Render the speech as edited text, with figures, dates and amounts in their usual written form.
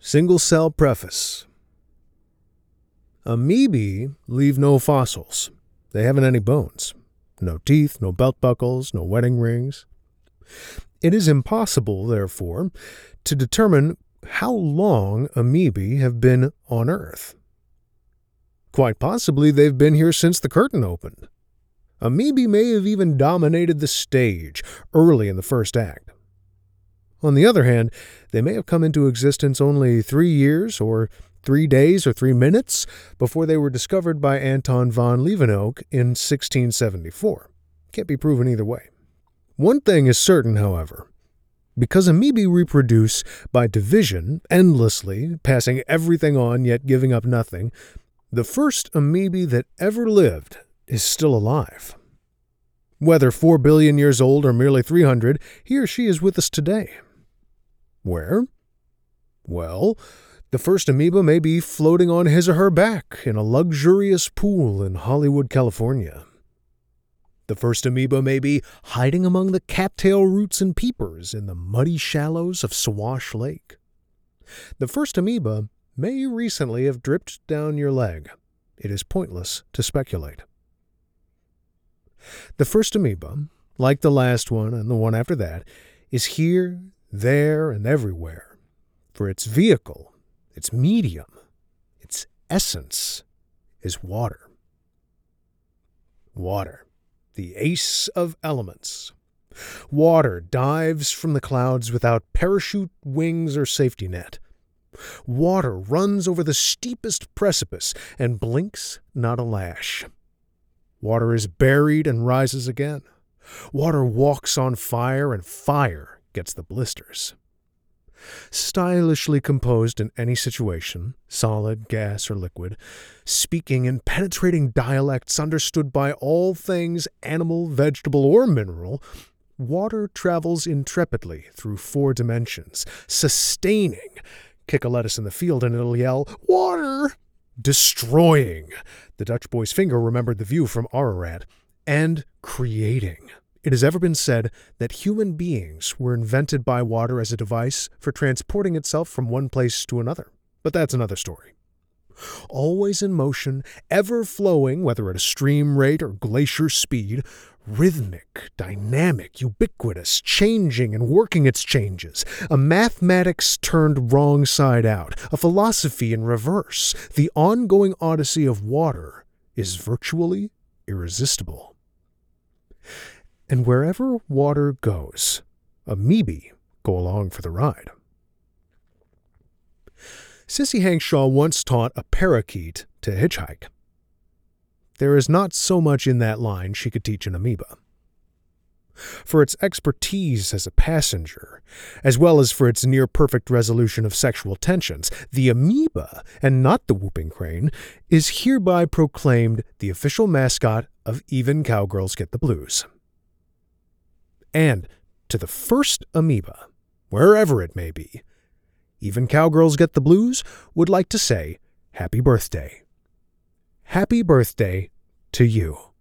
Single-cell preface. Amoebae leave no fossils. They haven't any bones. No teeth, no belt buckles, no wedding rings. It is impossible, therefore, to determine how long amoebae have been on Earth. Quite possibly they've been here since the curtain opened. Amoebae may have even dominated the stage early in the first act. On the other hand, they may have come into existence only 3 years or 3 days or 3 minutes before they were discovered by Anton von Leeuwenhoek in 1674. Can't be proven either way. One thing is certain, however. Because amoebae reproduce by division endlessly, passing everything on yet giving up nothing, the first amoebae that ever lived is still alive. Whether 4 billion years old or merely 300, he or she is with us today. Where? Well, the first amoeba may be floating on his or her back in a luxurious pool in Hollywood, California. The first amoeba may be hiding among the cattail roots and peepers in the muddy shallows of Sawash Lake. The first amoeba may recently have dripped down your leg. It is pointless to speculate. The first amoeba, like the last one and the one after that, is here, there, and everywhere, for its vehicle, its medium, its essence is water. Water, the ace of elements. Water dives from the clouds without parachute, wings, or safety net. Water runs over the steepest precipice and blinks not a lash. Water is buried and rises again. Water walks on fire, and fire gets the blisters. Stylishly composed in any situation, solid, gas, or liquid, speaking in penetrating dialects understood by all things animal, vegetable, or mineral, water travels intrepidly through 4 dimensions, sustaining. Kick a lettuce in the field and it'll yell, "Water!" Destroying. The Dutch boy's finger remembered the view from Ararat. And creating. It has ever been said that human beings were invented by water as a device for transporting itself from one place to another. But that's another story. Always in motion, ever flowing, whether at a stream rate or glacier speed, rhythmic, dynamic, ubiquitous, changing and working its changes, a mathematics turned wrong side out, a philosophy in reverse, the ongoing odyssey of water is virtually irresistible. And wherever water goes, amoebae go along for the ride. Sissy Hankshall once taught a parakeet to hitchhike. There is not so much in that line she could teach an amoeba. For its expertise as a passenger, as well as for its near-perfect resolution of sexual tensions, the amoeba, and not the whooping crane, is hereby proclaimed the official mascot of Even Cowgirls Get the Blues. And to the first amoeba, wherever it may be, Even Cowgirls Get the Blues would like to say, happy birthday. Happy birthday to you.